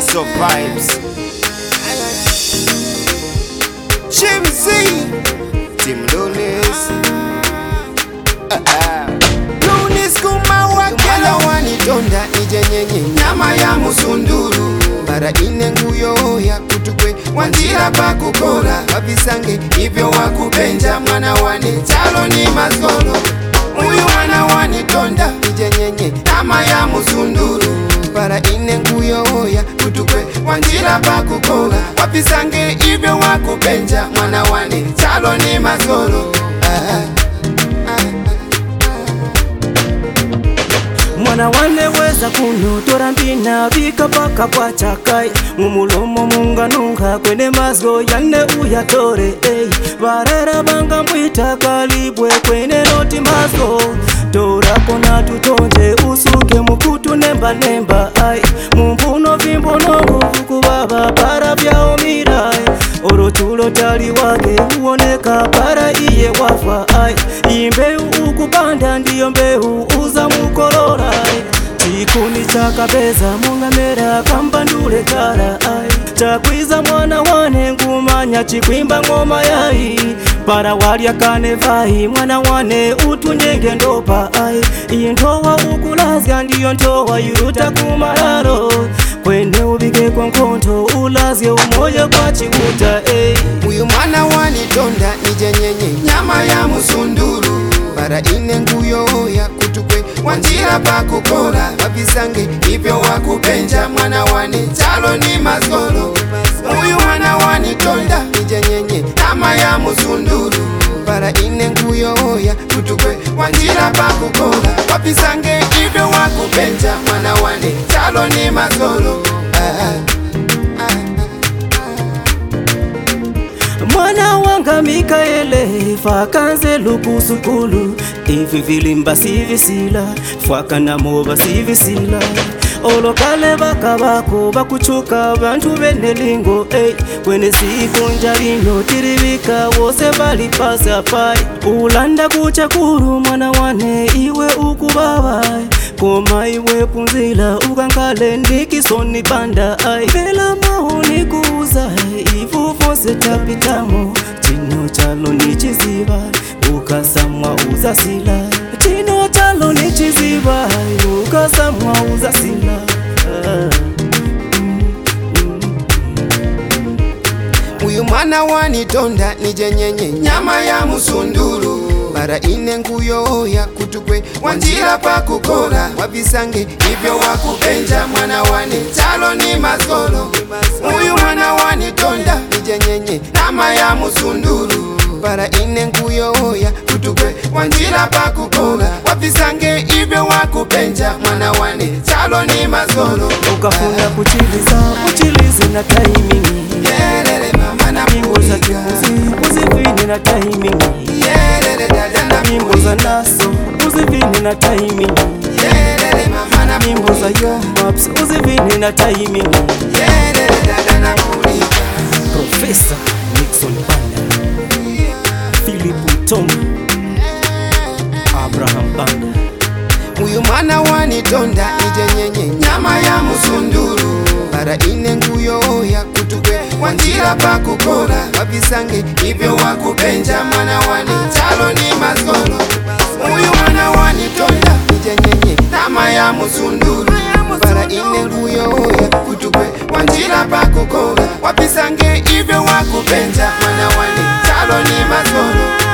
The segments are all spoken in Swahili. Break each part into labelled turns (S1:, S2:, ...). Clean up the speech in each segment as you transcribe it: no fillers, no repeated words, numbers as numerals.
S1: Naso vibes. Chimsy Tim Lunis Lunis kuma wakela wanitonda nije nyenye nyama ya musunduru bara ine nguyo ya kutukwe wanjira pakukora wabisange hivyo wakubenja mwana wane chalo ni mazolo uyu mwana wanitonda nije nyenye nyama ya musunduru bara ine nguyo ya kutukwe wanjira pakukora wabisange hivyo wakubenja mwana wane chalo ni mazolo
S2: Mwana wane weza kunutora mbina vika paka kwa chakai mumulomo munganunga kwene mazgo yane uyatore barera banga mwita kalibwe kwene noti mazgo tora kona tutonje usuke mukutu nemba nemba mumbuno vimbono kubaba para vyao mirai orochulo tali wake uoneka para iye wafa imbeu ukupanda ndiyo mbeu uza mukorora chikuni chakabeza mungamera kambandule kara chakwiza mwana wane ngumanya chikwimba ngoma yai para walya kane vai mwana wane utunyenge ndopa intowa ukulazga ndiyo ntowa yuruta kumararo kwene ubike kwa nkonto ulazye umoja kwa chiuta
S1: uyu mwana wanitonda nije nyenye nyama ya musunduru bara ine nguyo ya kutukwe wanjira pakukora wabisange hivyo wakubenja mwana wane chalo ni mazolo uyu mwana wanitonda nije nyenye nyama ya musunduru bara ine nguyo ya kutukwe wanjira pakukora wabisange hivyo wakubenja mwana wane chalo ni mazolo
S2: Mwana wanga Mikaele fakanze lukusukulu ivi vilimba sivisila fwaka na moba sivisila olokale bakabako bakuchuka bantu benelingo kwene sikunja lino tiribika wose bali pasa pai ulanda kuchakuru mwana wane iwe ukubaba koma iwe punzila ukangale ndikisoni banda bela mahoni kuza ifufu setapitamo chino chalo ni chiziba ukasamwa uzasila chino chalo ni chiziba ukasamwa uzasila
S1: uyu mwana wanitonda nije nyenye nyama ya musunduru bara ine nguyo ya kutukwe wanjira pakukora wabisange hivyo wakubenja mwana wane chalo ni mazolo uyu mwana wanitonda nije nyenye nyama ya musunduru bara ine nguyo ya kutukwe wanjira pakukora wabisange hivyo wakubenja mwana wane chalo ni mazolo
S2: ukafuna kuchilize na timing nyimbo za kimuzi uzivini na timing nyimbo za Naso uzivini na timing nyimbo za Yomaps uzivini na timing Professor Nixon Banda Philip Tom Abraham Banda
S1: uyu mwana wanitonda nije nyenye nyama ya musunduru bara ine nguyo ya kutukwe wanjira pakukora wabisange hivyo wakubenja mwana wane chalo ni mazolo uyu mwana wanitonda nije nyenye nyama ya musunduru bara ine nguyo ya kutukwe wanjira pakukora wabisange hivyo wakubenja mwana wane chalo ni mazolo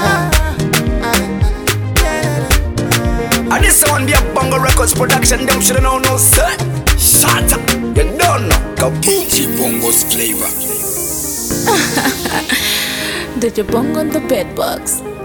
S3: And this one be a Bongo Records production. Them shoulda know no sir. Shut up, you don't know. Go DJ Bongo's flavor.
S4: DJ Bongo on the bedbugs.